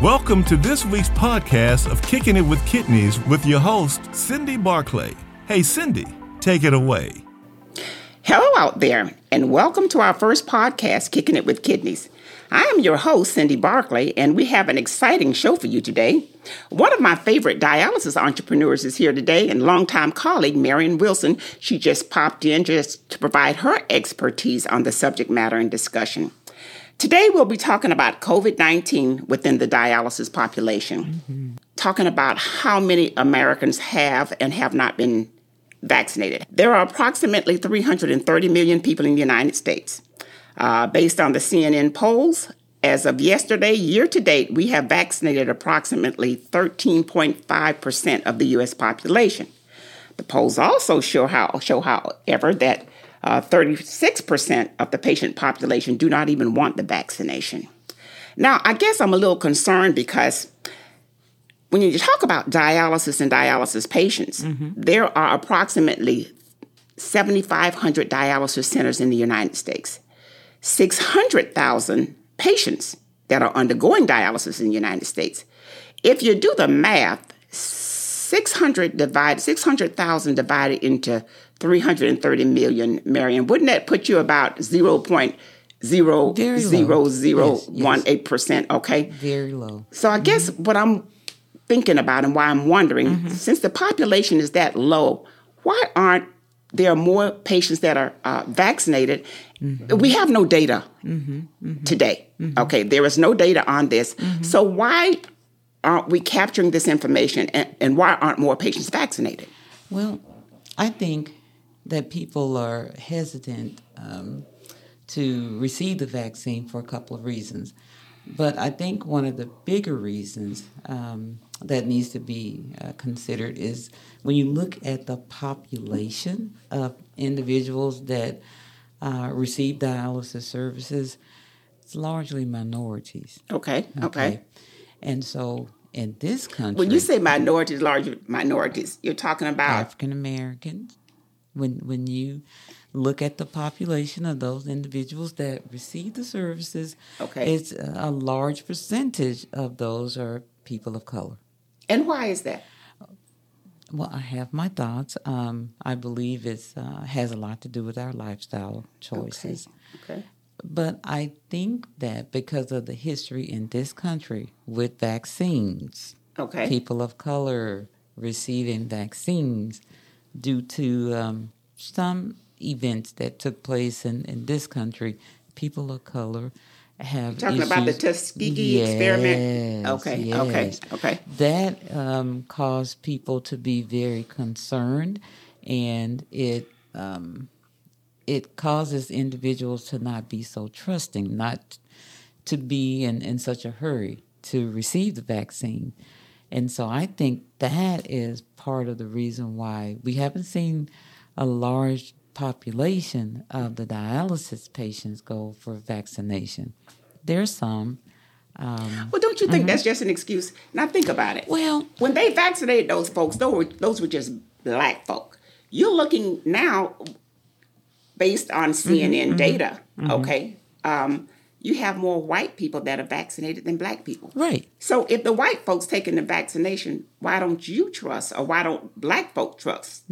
Welcome to this week's podcast of Kicking It with Kidneys with your host, Cindy Barclay. Hey, Cindy, take it away. Hello out there, and welcome to our first podcast, Kicking It with Kidneys. I am your host, Cindy Barclay, and we have an exciting show for you today. One of my favorite dialysis entrepreneurs is here today, and longtime colleague, Marion Wilson. She just popped in just to provide her expertise on the subject matter and discussion. Today, we'll be talking about COVID-19 within the dialysis population, talking about how many Americans have and have not been vaccinated. There are approximately 330 million people in the United States. Based on the CNN polls, as of yesterday, year to date, we have vaccinated approximately 13.5% of the U.S. population. The polls also show, however, that 36% of the patient population do not even want the vaccination. Now, I guess I'm a little concerned because when you talk about dialysis and dialysis patients, there are approximately 7,500 dialysis centers in the United States, 600,000 patients that are undergoing dialysis in the United States. If you do the math, 600,000 divided into 330 million, Marion, wouldn't that put you about 0.00018%? Okay. Very low. So I guess what I'm thinking about and why I'm wondering, since the population is that low, why aren't there more patients that are vaccinated? We have no data today. Okay, there is no data on this. So why aren't we capturing this information, and why aren't more patients vaccinated? Well, I think that people are hesitant to receive the vaccine for a couple of reasons. But I think one of the bigger reasons that needs to be considered is when you look at the population of individuals that receive dialysis services, it's largely minorities. Okay. And so in this country... When you say minorities, large minorities, you're talking about... African Americans. When you look at the population of those individuals that receive the services, it's a large percentage of those are people of color. And why is that? Well, I have my thoughts. I believe it has a lot to do with our lifestyle choices. Okay. But I think that because of the history in this country with vaccines, people of color receiving vaccines due to some events that took place in this country, people of color have talking issues. About the Tuskegee experiment? Okay. That caused people to be very concerned, and it causes individuals to not be so trusting, not to be in such a hurry to receive the vaccine. And so I think that is part of the reason why we haven't seen a large population of the dialysis patients go for vaccination. There's some. Well, don't you think that's just an excuse? Now think about it. Well, when they vaccinated those folks, those were just black folk. You're looking now, based on CNN data, you have more white people that are vaccinated than black people. Right. So if the white folks taking the vaccination, why don't you trust, or why don't black folk trust?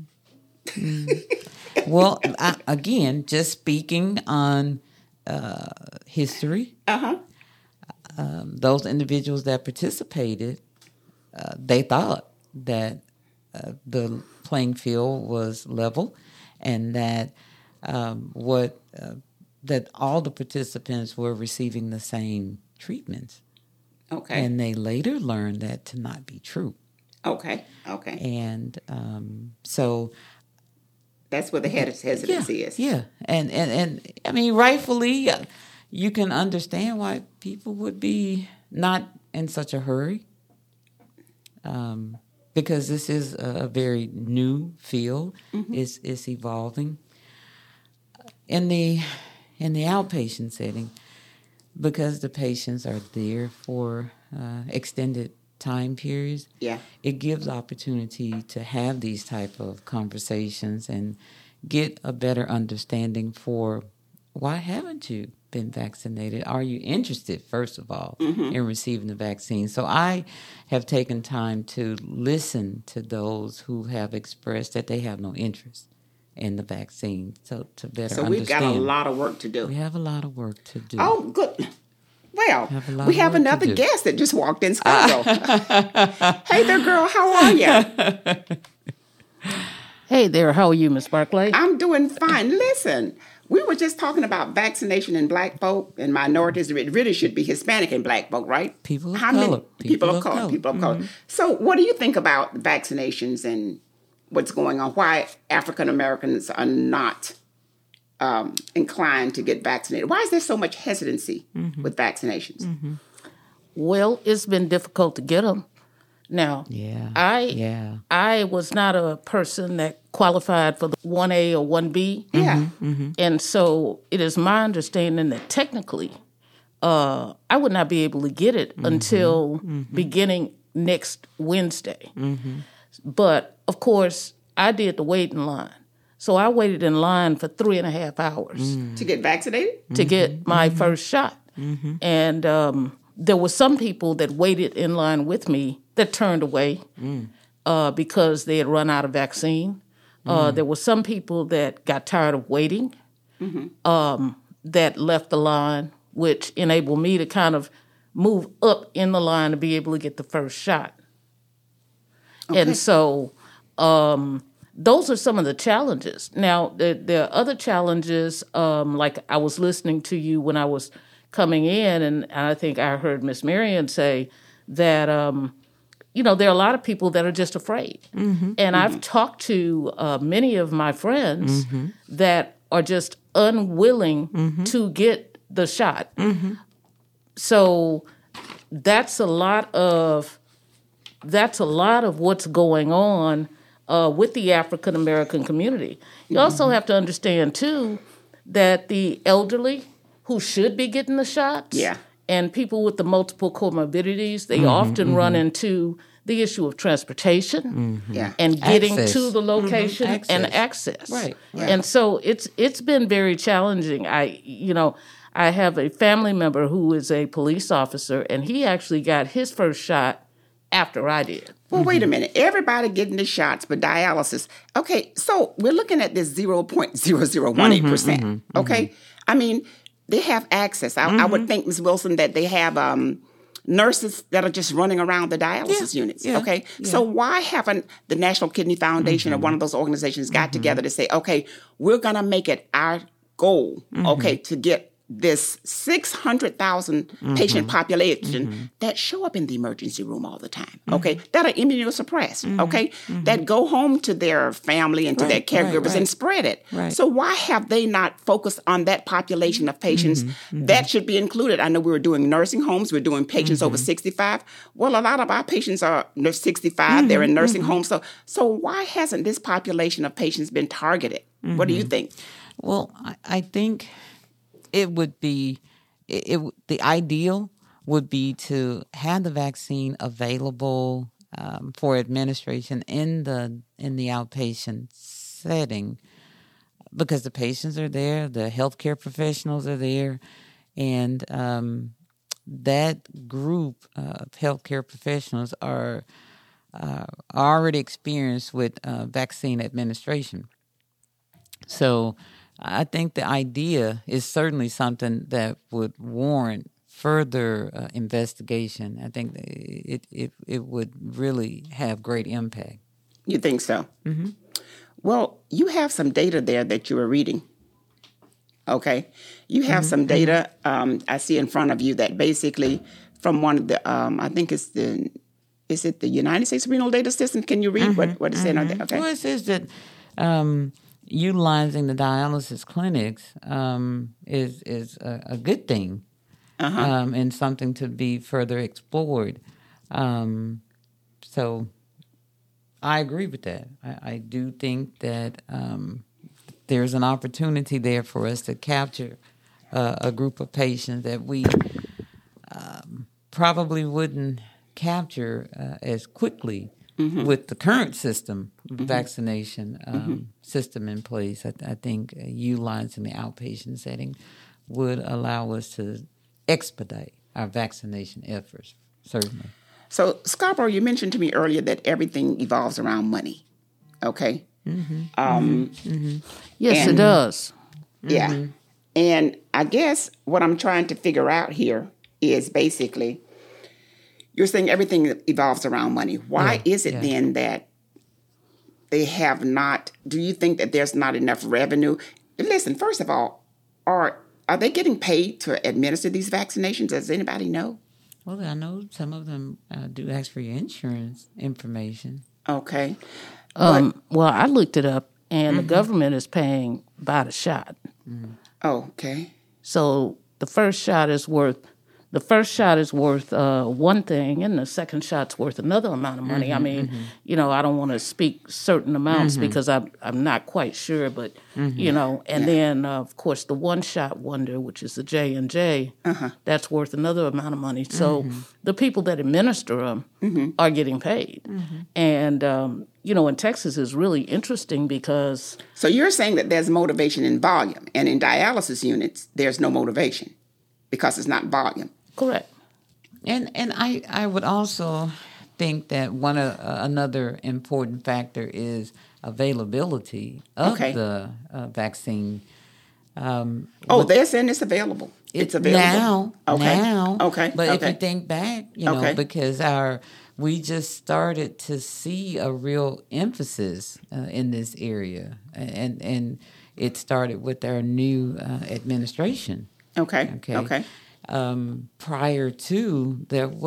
Well, again, just speaking on history, those individuals that participated, they thought that the playing field was level, and that that all the participants were receiving the same treatments. Okay. And they later learned that to not be true. Okay. And so... That's where the hesitancy is. Yeah. And I mean, rightfully, you can understand why people would be not in such a hurry. Because this is a very new field. It's evolving. In the outpatient setting, because the patients are there for extended time periods, it gives opportunity to have these type of conversations and get a better understanding for why haven't you been vaccinated? Are you interested, first of all, in receiving the vaccine? So I have taken time to listen to those who have expressed that they have no interest in the vaccine, so to better understand. So we've got a lot of work to do. We have a lot of work to do. Oh, good. Well, we have another guest that just walked in, Scarborough. Hey there, girl. How are you? Hey there. How are you, Miss Barclay? I'm doing fine. Listen, we were just talking about vaccination in black folk and minorities. It really should be Hispanic and black folk, right? People of color. People of color. So what do you think about vaccinations and what's going on? Why African Americans are not inclined to get vaccinated? Why is there so much hesitancy with vaccinations? Well, it's been difficult to get them. Now, I was not a person that qualified for the 1A or 1B. Yeah. And so it is my understanding that technically I would not be able to get it until beginning next Wednesday. But, of course, I did the waiting line. So I waited in line for 3.5 hours. To get vaccinated? To get my first shot. And there were some people that waited in line with me that turned away because they had run out of vaccine. There were some people that got tired of waiting that left the line, which enabled me to kind of move up in the line to be able to get the first shot. Okay. And so those are some of the challenges. Now, there are other challenges, like I was listening to you when I was coming in, and I think I heard Miss Marion say that, there are a lot of people that are just afraid. And I've talked to many of my friends that are just unwilling to get the shot. So that's a lot of what's going on with the African American community. You also have to understand too that the elderly who should be getting the shots, and people with the multiple comorbidities, they often run into the issue of transportation and getting to the location and access. Right. And so it's been very challenging. I have a family member who is a police officer, and he actually got his first shot after I did. Well, wait a minute. Everybody getting the shots for dialysis. Okay, so we're looking at this 0.0018%. Okay? I mean, they have access. I would think, Ms. Wilson, that they have nurses that are just running around the dialysis units. Okay? So why haven't the National Kidney Foundation or one of those organizations got together to say, okay, we're going to make it our goal, okay, to get this 600,000 patient population that show up in the emergency room all the time, okay, that are immunosuppressed, okay, that go home to their family and to their caregivers and spread it. So why have they not focused on that population of patients that should be included? I know we were doing nursing homes, we're doing patients over 65. Well, a lot of our patients are 65, they're in nursing homes. So why hasn't this population of patients been targeted? What do you think? Well, I think it would be the ideal would be to have the vaccine available for administration in the outpatient setting, because the patients are there, the healthcare professionals are there, and that group of healthcare professionals are already experienced with vaccine administration. So I think the idea is certainly something that would warrant further investigation. I think it would really have great impact. You think so? Well, you have some data there that you were reading. Okay, you have some data I see in front of you that basically from one of the I think is it the United States Renal Data System? Can you read what it's saying on there? Okay. Well, it says that utilizing the dialysis clinics is a good thing and something to be further explored. So I agree with that. I do think that there's an opportunity there for us to capture a group of patients that we probably wouldn't capture as quickly with the current system, vaccination system in place. I think utilizing the outpatient setting would allow us to expedite our vaccination efforts, certainly. So, Scarborough, you mentioned to me earlier that everything evolves around money. Okay? Yes, it does. Yeah. And I guess what I'm trying to figure out here is basically, you're saying everything evolves around money. Why is it then that they have not, do you think that there's not enough revenue? Listen, first of all, are they getting paid to administer these vaccinations? Does anybody know? Well, I know some of them do ask for your insurance information. Okay. Well, I looked it up, and the government is paying by the shot. Okay. So the first shot is worth one thing, and the second shot's worth another amount of money. I mean, I don't want to speak certain amounts because I'm not quite sure, but and then of course the one shot wonder, which is the J&J, that's worth another amount of money. So the people that administer them are getting paid, and in Texas is really interesting because. So you're saying that there's motivation in volume, and in dialysis units there's no motivation because it's not volume. Correct. And I would also think that another important factor is availability of the vaccine. They're saying it's available. It's available now. Okay. But if you think back, because we just started to see a real emphasis in this area, and it started with our new administration. Okay. Prior to,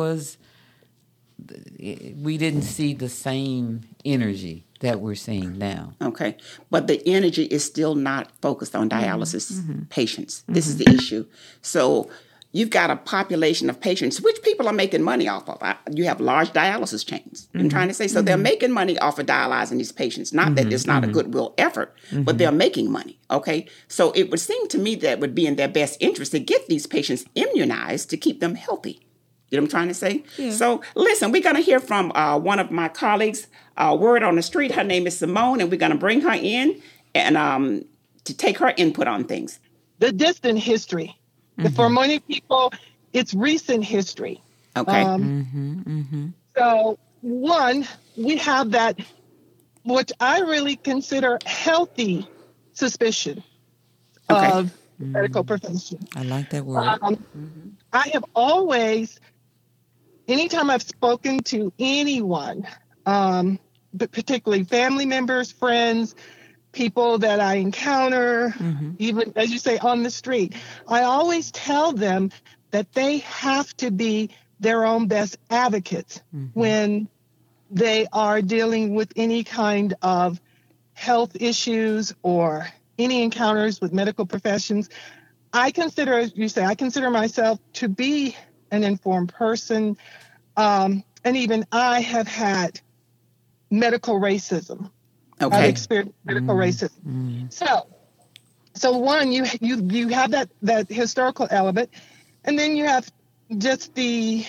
we didn't see the same energy that we're seeing now. Okay. But the energy is still not focused on dialysis patients. This is the issue. So you've got a population of patients, which people are making money off of. You have large dialysis chains. I'm trying to say, so they're making money off of dialyzing these patients. Not that it's not a goodwill effort, but they're making money. Okay. So it would seem to me that it would be in their best interest to get these patients immunized to keep them healthy. You know what I'm trying to say? Yeah. So listen, we're going to hear from one of my colleagues, Word on the Street. Her name is Simone, and we're going to bring her in and to take her input on things. The distant history. For many people, it's recent history. Okay. So, one, we have that, which I really consider healthy suspicion of medical profession. I like that word. I have always, anytime I've spoken to anyone, but particularly family members, friends, people that I encounter, even, as you say, on the street, I always tell them that they have to be their own best advocates when they are dealing with any kind of health issues or any encounters with medical professions. I consider, as you say, I consider myself to be an informed person, and even I have had medical racism. Okay. I've experienced medical racism. So one, you have that historical element, and then you have just the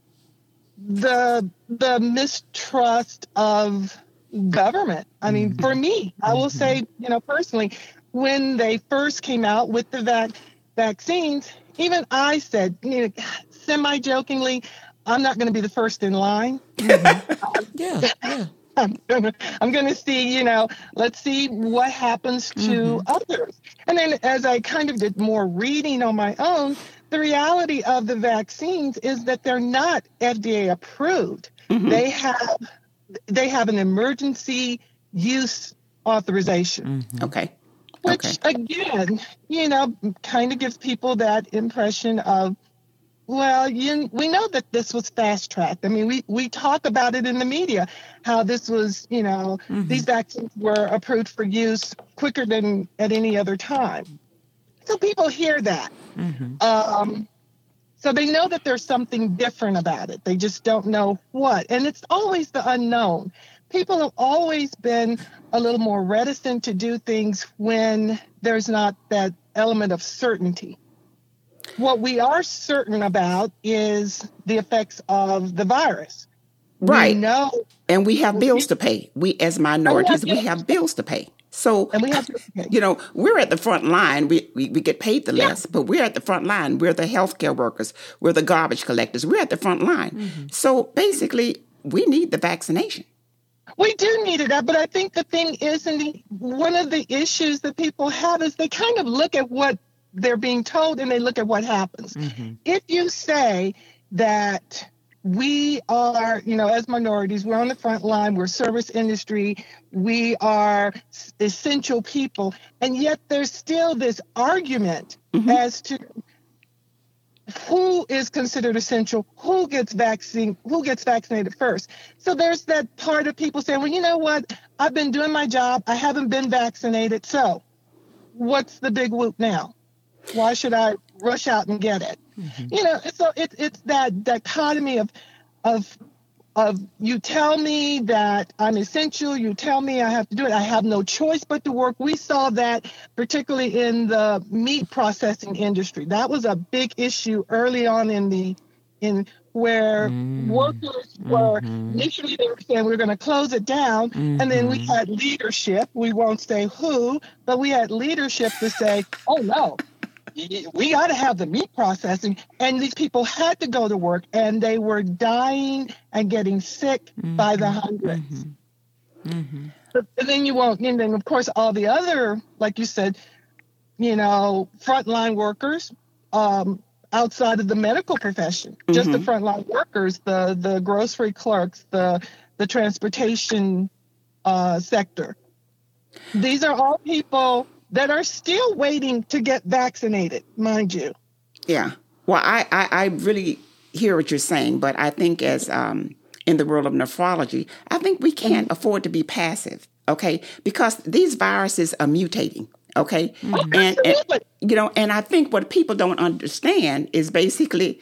mistrust of government. I mean, for me, I will say, personally, when they first came out with the vaccines, even I said, semi-jokingly, I'm not going to be the first in line. Yeah. I'm gonna see, let's see what happens to others. And then as I kind of did more reading on my own, the reality of the vaccines is that they're not FDA approved. They have an emergency use authorization. Okay. Which again, kind of gives people that impression of, well, we know that this was fast-tracked. I mean, we talk about it in the media, how this was, these vaccines were approved for use quicker than at any other time. So people hear that. So they know that there's something different about it. They just don't know what. And it's always the unknown. People have always been a little more reticent to do things when there's not that element of certainty. What we are certain about is the effects of the virus. Right. We know. And we have bills to pay. We, as minorities, we have bills to pay. So, And we have to, we're at the front line. We get paid the less, but we're at the front line. We're the healthcare workers. We're the garbage collectors. We're at the front line. Mm-hmm. So basically, we need the vaccination. We do need it, but I think the thing is, one of the issues that people have is they kind of look at what they're being told and they look at what happens. Mm-hmm. If you say that we are, as minorities, we're on the front line, we're service industry, we are essential people, and yet there's still this argument as to who is considered essential, who gets vaccinated first. So there's that part of people saying, well, you know what? I've been doing my job. I haven't been vaccinated. So what's the big whoop now? Why should I rush out and get it? Mm-hmm. So it's that dichotomy of you tell me that I'm essential, you tell me I have to do it, I have no choice but to work. We saw that particularly in the meat processing industry. That was a big issue early on where workers were initially they were saying we're going to close it down, and then we had leadership, we won't say who, but we had leadership to say, oh no, we got to have the meat processing, and these people had to go to work, and they were dying and getting sick by the hundreds. But then and then of course all the other, like you said, frontline workers outside of the medical profession, just the frontline workers, the grocery clerks, the transportation sector. These are all people that are still waiting to get vaccinated, mind you. Yeah. Well, I really hear what you're saying, but I think as in the world of nephrology, I think we can't afford to be passive, okay? Because these viruses are mutating, okay? And and I think what people don't understand is basically,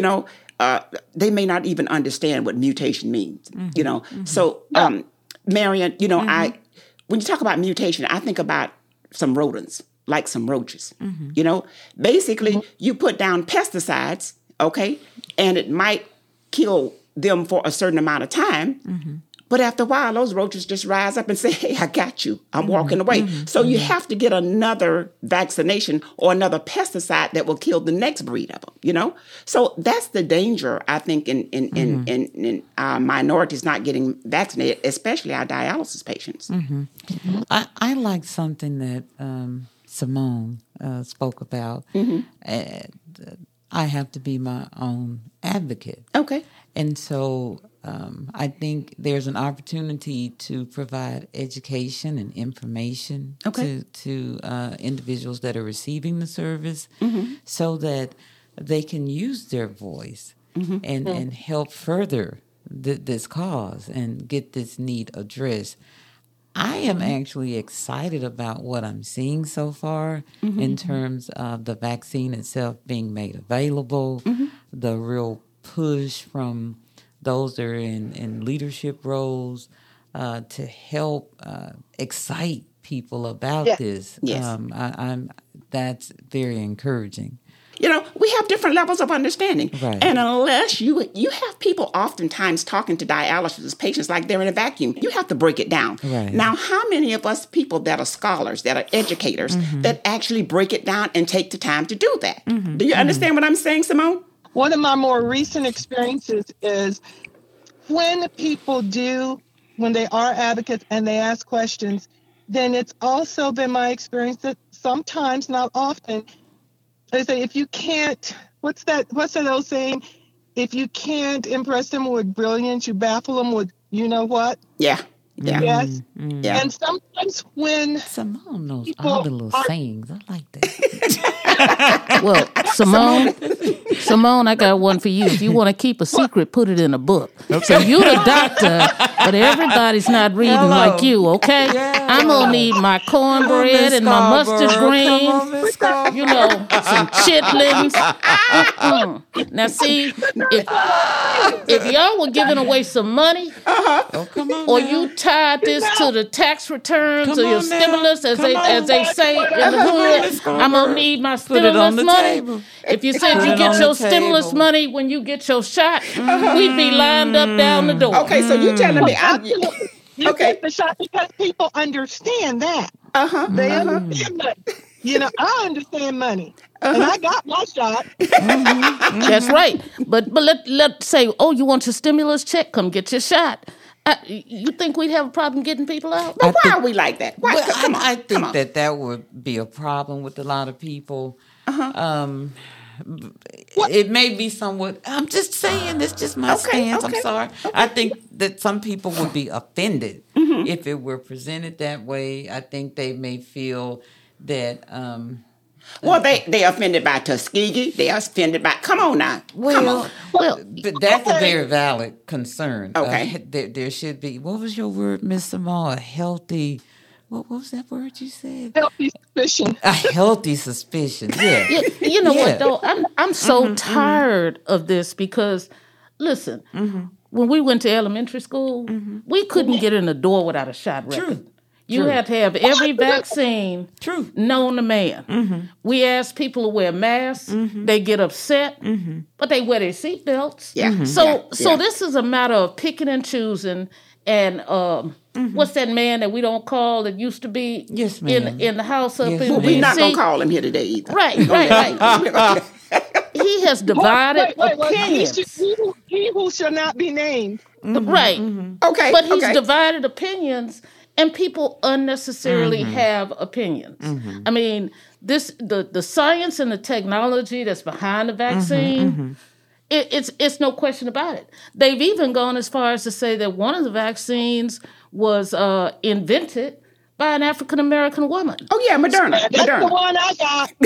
they may not even understand what mutation means, So, Marion, when you talk about mutation, I think about some rodents, like some roaches. Basically, you put down pesticides, okay, and it might kill them for a certain amount of time. But after a while, those roaches just rise up and say, hey, I got you. I'm walking away. So you have to get another vaccination or another pesticide that will kill the next breed of them, So that's the danger, I think, in minorities not getting vaccinated, especially our dialysis patients. I like something that Simone spoke about. I have to be my own advocate. Okay. And so I think there's an opportunity to provide education and information to individuals that are receiving the service so that they can use their voice and help further this cause and get this need addressed. I am actually excited about what I'm seeing so far in terms of the vaccine itself being made available, the real push from those that are in leadership roles to help excite people about this. Yes. That's very encouraging. We have different levels of understanding. Right. And unless you have people oftentimes talking to dialysis patients like they're in a vacuum, you have to break it down. Right. Now, how many of us people that are scholars, that are educators, that actually break it down and take the time to do that? Do you understand what I'm saying, Simone? One of my more recent experiences is when they are advocates and they ask questions, then it's also been my experience that sometimes, not often, they say, if you can't, what's that old saying? If you can't impress them with brilliance, you baffle them with, you know what? Yeah. Yes. Yeah. And sometimes when Simone knows all the little sayings. I like that. Well, Simone, I got one for you. If you want to keep a secret, put it in a book. Okay. So you're the doctor, but everybody's not reading like you, okay? Yeah. I'm going to need my cornbread and my mustard greens, some chitlins. Now, see, if y'all were giving away some money, or you tied this to the tax returns or your stimulus, as they say in the hood, I'm going to need my stimulus money. If you said you get your stimulus money when you get your shot, we'd be lined up down the door. Okay, so you telling me you get the shot because people understand that. They understand money. I understand money. And I got my shot. That's right. But let's say, oh, you want your stimulus check? Come get your shot. You think we'd have a problem getting people out? But why are we like that? Why? Well, Come on, I come think on. that would be a problem with a lot of people. It may be somewhat. I'm just saying, it's just my stance. okay, I'm sorry. okay. I think that some people would be offended if it were presented that way. I think they may feel that. Well, they offended by Tuskegee. They offended by. Come on now. Come on. Well, But that's a very valid concern. Okay. There should be. What was your word, Miss Simone? A healthy. What was that word you said? Healthy suspicion. A healthy suspicion. Yeah. you know what though? I'm so tired of this because, listen, when we went to elementary school, we couldn't get in the door without a shot record. You had to have every vaccine known to man. We asked people to wear masks. They get upset, but they wear their seatbelts. Yeah. So this is a matter of picking and choosing. And what's that man that we don't call that used to be Yes, ma'am. in the house up in Well, we're not going D.C.? to call him here today either. Right. He has divided opinions. He who shall not be named. Right. Okay. But he's okay. divided opinions, and people unnecessarily have opinions. I mean, the science and the technology that's behind the vaccine, it's no question about it. They've even gone as far as to say that one of the vaccines was invented by an African American woman. Oh yeah, Moderna. That's the Moderna. one I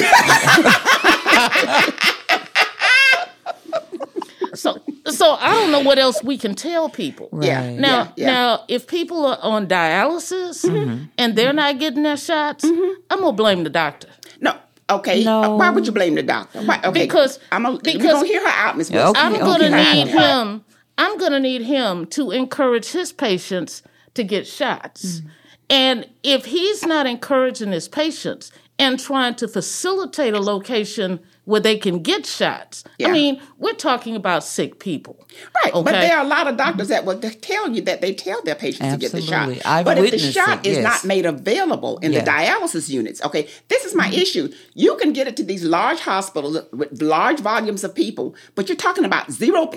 got. So I don't know what else we can tell people. Yeah. Right. Now, if people are on dialysis and they're not getting their shots, I'm gonna blame the doctor. No. Okay. No. Why would you blame the doctor? Why? Okay. Because we're gonna hear her out, Ms. Wilson. Okay. I'm gonna Okay. need him. I'm gonna need him to encourage his patients to get shots. And if he's not encouraging his patients and trying to facilitate a location where they can get shots, Yeah. I mean, we're talking about sick people. Right, but Okay. there are a lot of doctors that will tell you that they tell their patients to get the shot. Absolutely. I've but if the witnessed shot it, is yes. not made available in the dialysis units, okay, this is my issue. You can get it to these large hospitals with large volumes of people, but you're talking about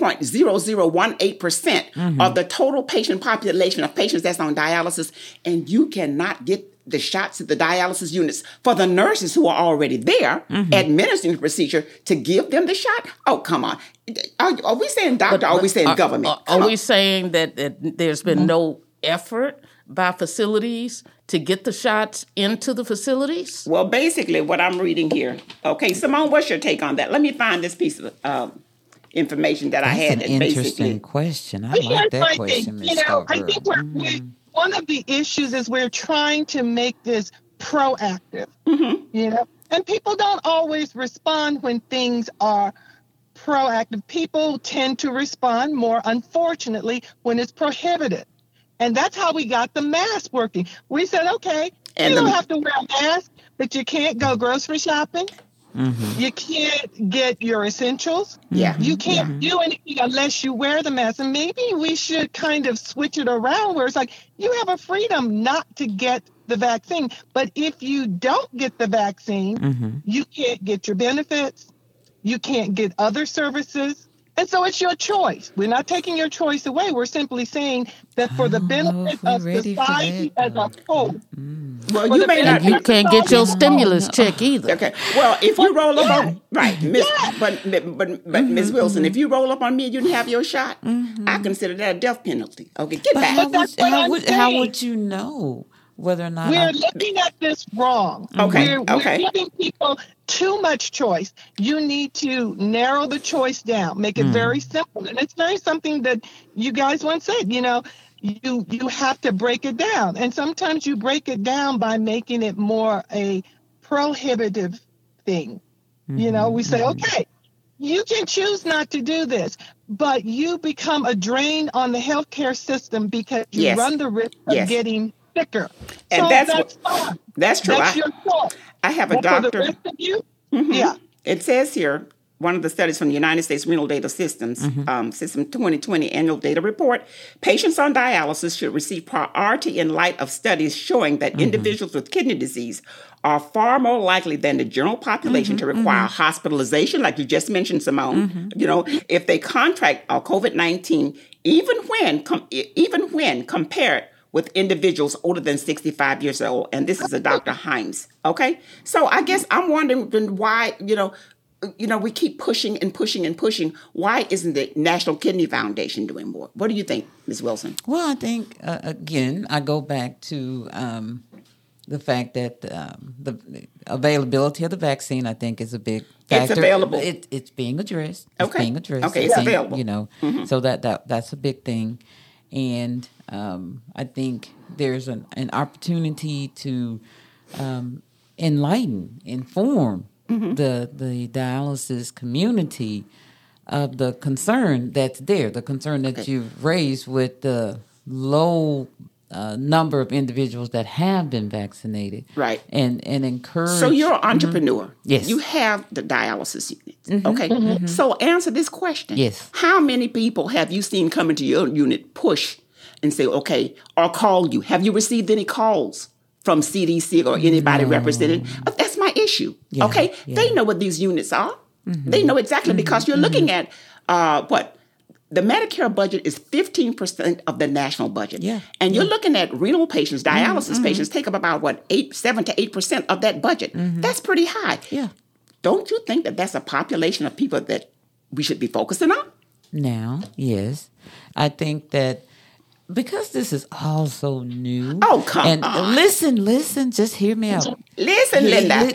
0.0018% of the total patient population of patients that's on dialysis, and you cannot get the shots at the dialysis units for the nurses who are already there administering the procedure to give them the shot. Oh, come on. Are we saying doctor or are we saying government? Are we saying that there's been no effort by facilities to get the shots into the facilities? Well, basically what I'm reading here. Okay, Simone, what's your take on that? Let me find this piece of information that I That's had. an that interesting question. I Here's like that my question, thing. Ms. I Starbird. think one of the issues is we're trying to make this proactive, and people don't always respond when things are proactive. People tend to respond more, unfortunately, when it's prohibited. And that's how we got the mask working. We said, okay, you don't have to wear a mask, but you can't go grocery shopping. You can't get your essentials. Yeah. You can't do anything unless you wear the mask. And maybe we should kind of switch it around where it's like you have a freedom not to get the vaccine. But if you don't get the vaccine, you can't get your benefits. You can't get other services. And so it's your choice. We're not taking your choice away. We're simply saying that for the benefit of society as a whole. Well, you may not. And you can't get your stimulus check either. Okay. Well, if you roll up on but Ms. Wilson, if you roll up on me and you didn't have your shot, I consider that a death penalty. Okay, get back. How would you know whether or not we're looking at this wrong? Okay. We're giving people too much choice. You need to narrow the choice down, make it very simple. And it's very something that you guys once said, you have to break it down. And sometimes you break it down by making it more a prohibitive thing. We say, okay, you can choose not to do this, but you become a drain on the healthcare system because you run the risk of getting sicker. And so that's fine. That's true. That's your choice. I have a But doctor. for the rest of you, It says here, one of the studies from the United States Renal Data Systems, System 2020 Annual Data Report, patients on dialysis should receive priority in light of studies showing that individuals with kidney disease are far more likely than the general population to require hospitalization, like you just mentioned, Simone. You know, if they contract COVID-19, even when compared with individuals older than 65 years old. And this is a Dr. Himes. Okay, so I guess I'm wondering why, we keep pushing and pushing and pushing. Why isn't the National Kidney Foundation doing more? What do you think, Ms. Wilson? Well, I think, again, I go back to the fact that the availability of the vaccine, I think, is a big factor. It's available. It's being addressed. Okay. It's available. So that's a big thing. And I think there's an opportunity to inform the dialysis community of the concern that's there, the concern that you've raised with the low number of individuals that have been vaccinated. Right. And encourage. So you're an entrepreneur. Yes. You have the dialysis unit. Okay. So answer this question. Yes. How many people have you seen come into your unit, push and say, okay, or call you? Have you received any calls from CDC or anybody represented? That's my issue. Yeah, okay. yeah. They know what these units are. They know exactly because you're looking at the Medicare budget is 15% of the national budget. Yeah. And you're looking at renal patients, dialysis patients take up about 7 to 8% of that budget. That's pretty high. Yeah. Don't you think that that's a population of people that we should be focusing on? Now, yes. I think that because this is all so new. Oh, come on. Listen, just hear me out. Listen, Linda.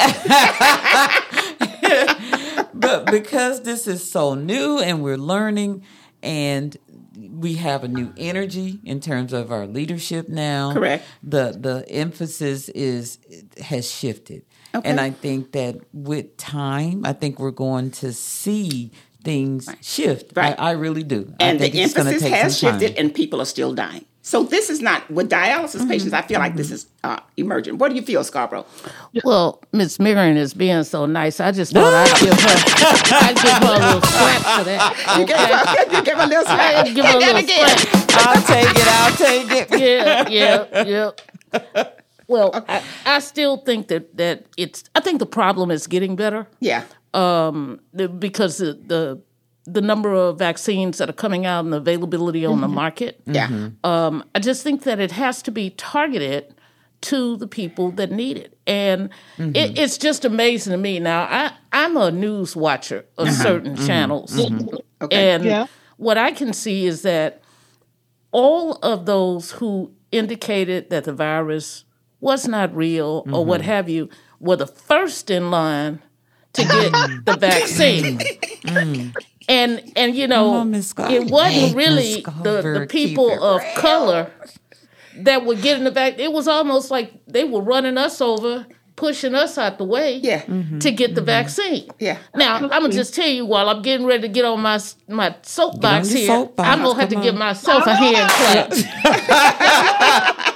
But because this is so new and we're learning and we have a new energy in terms of our leadership now. Correct. The emphasis has shifted. Okay. And I think that with time, I think we're going to see things shift. Right. I really do. And I think the it's gonna emphasis take has some time. shifted and people are still dying. So this is not, with dialysis patients, I feel like this is emergent. What do you feel, Scarborough? Well, Miss Miriam is being so nice. I just thought I'd give her a little scratch for that. You gave a little smack. Give her a little scratch. I'll take it. Yeah. Well, I still think that I think the problem is getting better. Yeah. Because the number of vaccines that are coming out and the availability on the market. Yeah. I just think that it has to be targeted to the people that need it. And it's just amazing to me. Now, I'm a news watcher of certain channels. Okay. And what I can see is that all of those who indicated that the virus was not real or what have you were the first in line to get the vaccine. And it wasn't really the people of color that were getting the vaccine. It was almost like they were running us over, pushing us out the way to get the vaccine. Yeah. Now, I'm going to just tell you, while I'm getting ready to get on my soapbox here, I'm going to have to give myself a hand clap.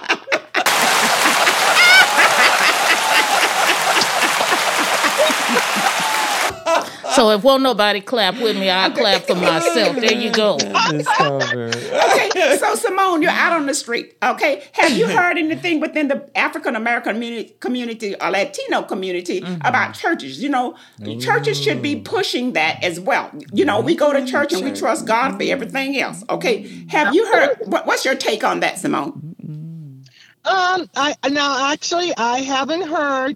So if won't nobody clap with me, I'll clap for myself. There you go. Okay, so Simone, you're out on the street. Okay, have you heard anything within the African American community or Latino community about churches? Churches should be pushing that as well. We go to church and we trust God for everything else. Okay, have you heard? What's your take on that, Simone? I haven't heard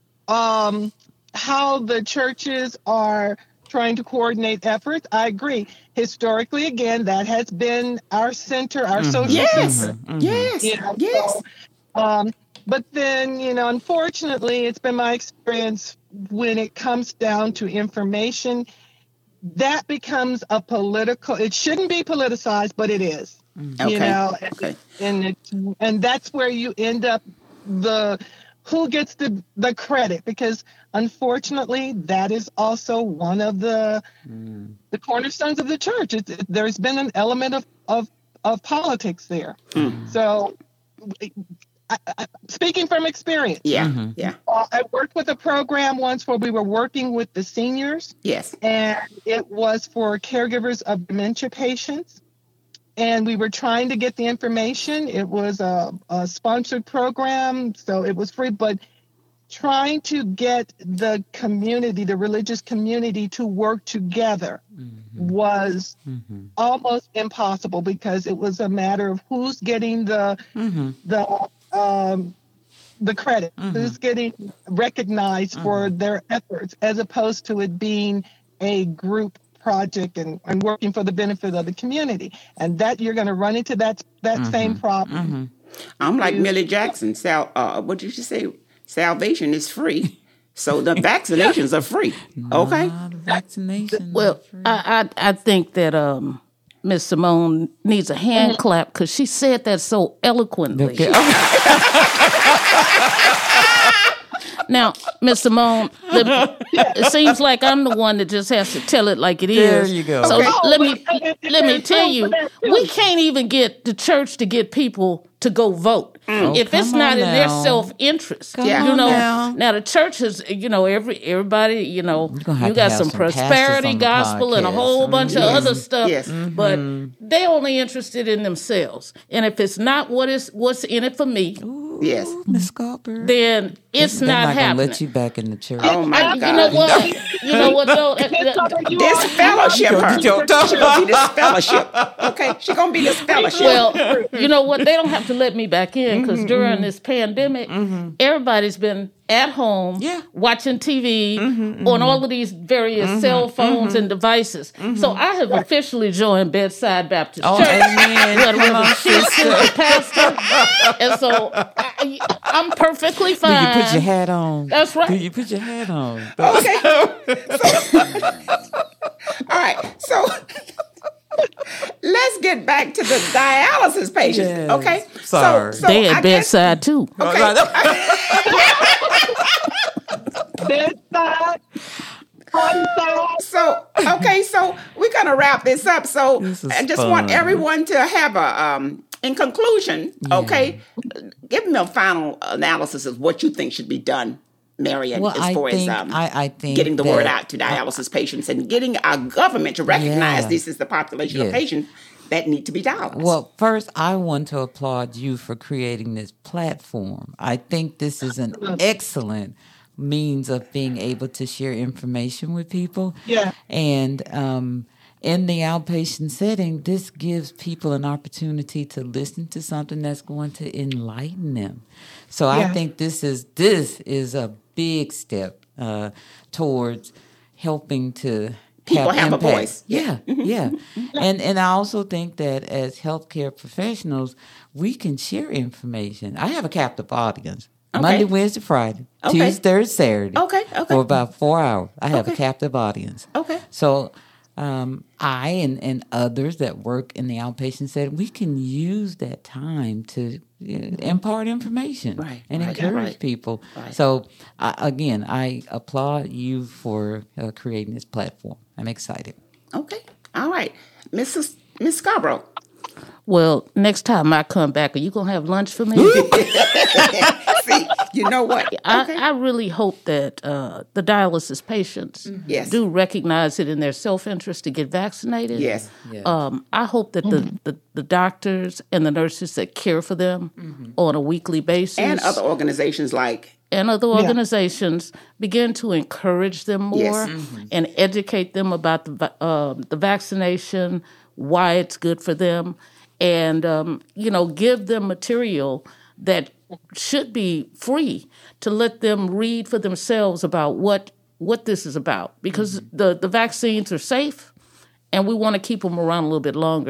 how the churches are trying to coordinate efforts. I agree. Historically, again, that has been our center, our social center. Yes. Yes. So, but then, unfortunately, it's been my experience when it comes down to information, that becomes it shouldn't be politicized, but it is. Okay. And that's where you end up who gets the credit, because unfortunately that is also one of the cornerstones of the church. There's been an element of politics there. So speaking from experience. Yeah, yeah, I worked with a program once where we were working with the seniors, yes. and it was for caregivers of dementia patients. And we were trying to get the information. It was a sponsored program, so it was free, but trying to get the community, the religious community, to work together was almost impossible, because it was a matter of who's getting the credit, who's getting recognized for their efforts, as opposed to it being a group project and working for the benefit of the community. And that you're going to run into that same problem. I'm like Millie Jackson. What did you say? Salvation is free, so the vaccinations are free. Okay. Vaccination. Well, I think that Miss Simone needs a hand clap, because she said that so eloquently. Okay. Now, Miss Simone, it seems like I'm the one that just has to tell it like it is. There you go. So Okay. let me tell you, we can't even get the church to get people to go vote if it's come not on in their now. self-interest. Come You on know, now. now the church is, everybody, gonna have you to got have some some pastors prosperity on the gospel and a podcast. whole bunch of other stuff, Yes. but they only interested in themselves. And if it's not what's in it for me, Yes. Miss Scalper. then it's They're not not gonna happening. let you back in the church. Oh my You God. know what? You know what though? This fellowship, her. Yo, She gonna be this fellowship. Okay, she gonna be this fellowship. Well, you know what? They don't have to let me back in, because during this pandemic, everybody's been at home watching TV on all of these various cell phones and devices. So I have officially joined Bedside Baptist Oh, Church. amen. Where Come on, the chief is the pastor. And so I'm perfectly Do fine. you put your hat on? That's right. Do you put your hat on? Okay. All right. So let's get back to the dialysis patients. Yes. Okay. Sorry. So They I at guess- bedside too. Okay. Bedside, on-side. So we're gonna wrap this up. So This is I just want fun. everyone to have a in conclusion, okay, give me a final analysis of what you think should be done, Marian, Well, as far I think getting the word that- out to dialysis patients and getting our government to recognize Yeah. this is the population of Yes. patients that need to be dialyzed. Well, first, I want to applaud you for creating this platform. I think this is an excellent means of being able to share information with people. Yeah. And in the outpatient setting, this gives people an opportunity to listen to something that's going to enlighten them. So I Yeah. think this is a big step towards helping to People have a impact. voice. Yeah, yeah. And I also think that as healthcare professionals, we can share information. I have a captive audience. Okay. Monday, Wednesday, Friday, Okay. Tuesday, Thursday, Saturday. Okay, okay. For about 4 hours. I have Okay. a captive audience. Okay. So I and others that work in the outpatient setting, we can use that time to impart information Right, and right, encourage right. people. Right. So, again, I applaud you for creating this platform. I'm excited. Okay. All right. Miss Scarborough. Well, next time I come back, are you going to have lunch for me? See, you know what? Okay. I really hope that the dialysis patients Yes. do recognize it in their self-interest to get vaccinated. Yes. I hope that the doctors and the nurses that care for them on a weekly basis And other organizations like and other organizations begin to encourage them more Yes. and educate them about the vaccination, why it's good for them, and give them material that should be free to let them read for themselves about what this is about, because the vaccines are safe. And we want to keep them around a little bit longer.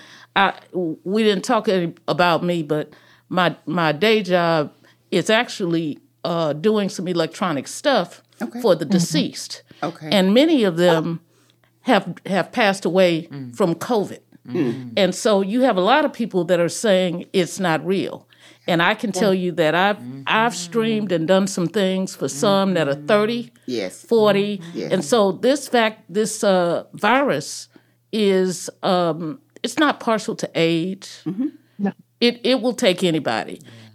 We didn't talk about me, but my day job is actually doing some electronic stuff for the deceased. Okay. And many of them have passed away from COVID. And so you have a lot of people that are saying it's not real. And I can tell you that I've streamed and done some things for some that are 30, Yes. 40. Yes. And so this virus is it's not partial to age. No. It will take anybody.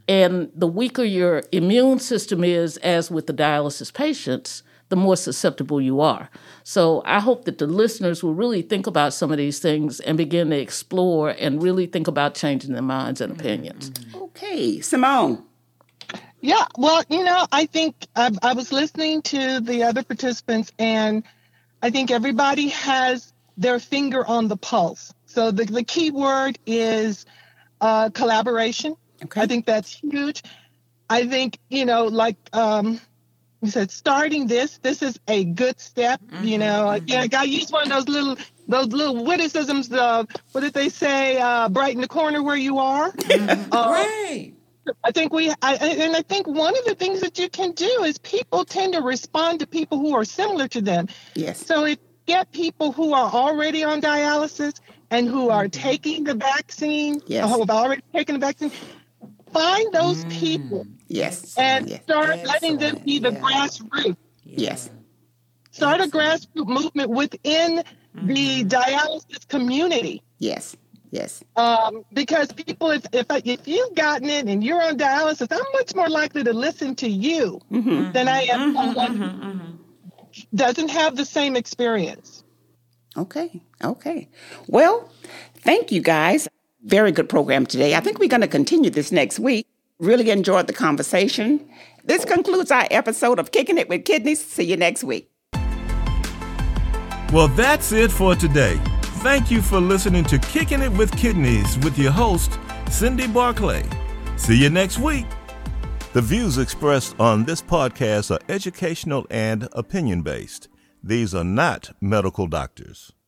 And the weaker your immune system is, as with the dialysis patients, the more susceptible you are. So I hope that the listeners will really think about some of these things and begin to explore and really think about changing their minds and opinions. Okay, Simone. Yeah, well, I think I was listening to the other participants, and I think everybody has their finger on the pulse. So the key word is collaboration. Okay. I think that's huge. I think, like you said, starting this is a good step. I got to use one of those little witticisms. What did they say? Brighten the corner where you are. Right. I think I think one of the things that you can do is people tend to respond to people who are similar to them. Yes. So if you get people who are already on dialysis and who are taking the vaccine, who have already taken the vaccine, find those people. Yes. And start letting them be the grassroots. Yes. Start a grassroots movement within the dialysis community. Yes. Yes. Because people, if you've gotten it and you're on dialysis, I'm much more likely to listen to you than I am someone who doesn't have the same experience. Okay. Well, thank you guys. Very good program today. I think we're going to continue this next week. Really enjoyed the conversation. This concludes our episode of Kicking It with Kidneys. See you next week. Well, that's it for today. Thank you for listening to Kicking It with Kidneys with your host, Cindy Barclay. See you next week. The views expressed on this podcast are educational and opinion-based. These are not medical doctors.